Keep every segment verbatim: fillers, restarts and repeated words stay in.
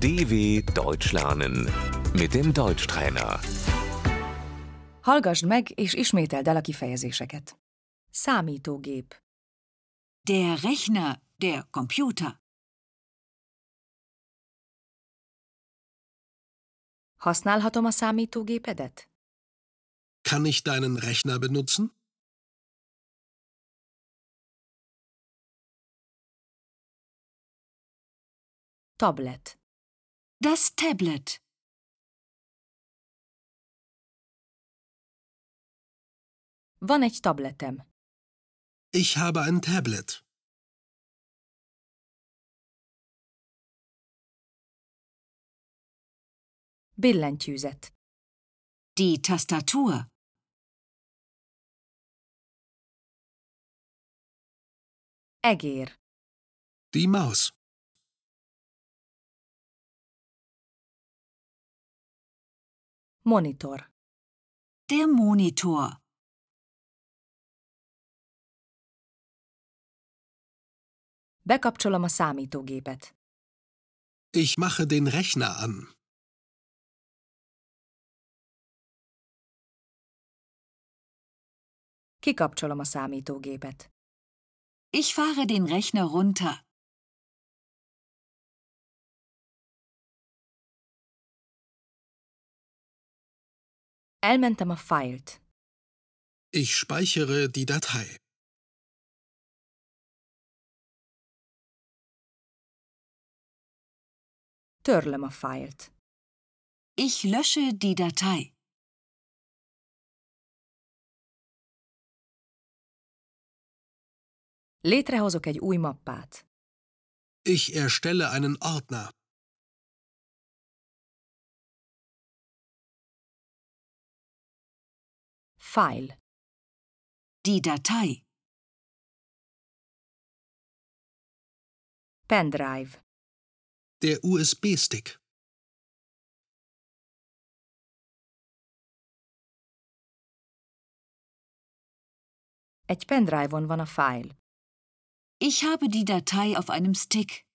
D W Deutsch lernen mit dem Deutschtrainer. Hallgasd meg és ismételd el a kifejezéseket. Számítógép, Der Rechner, der Computer. használhatom a számítógépedet? Kann ich deinen Rechner benutzen? Tablet, Das Tablet. van egy tabletem. Ich habe ein Tablet. Billentyűzet, Die Tastatur. egér, Die Maus. monitor, Der Monitor. bekapcsolom a számítógépet. Ich mache den Rechner an. Kikapcsolom a számítógépet. Ich fahre den Rechner runter. Elmentem a fájlt. Ich speichere die Datei. Törlöm a fájlt. Ich lösche die Datei. Létrehozok egy új mappát. Ich erstelle einen Ordner. File, Die Datei. pendrive, Der U S B-Stick. egy pendrive-on van a fájl. Ich habe die Datei auf einem Stick.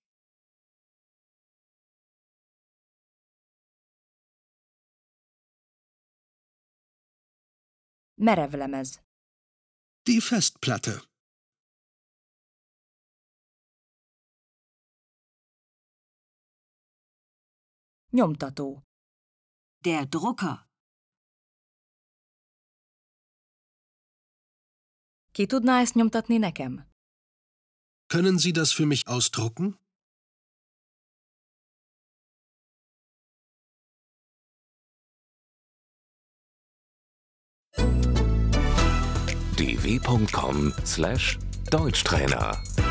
Merevlemez, Die Festplatte. nyomtató, Der Drucker. ki tudná ezt nyomtatni nekem? Können Sie das für mich ausdrucken? d w punkt com slash Deutschtrainer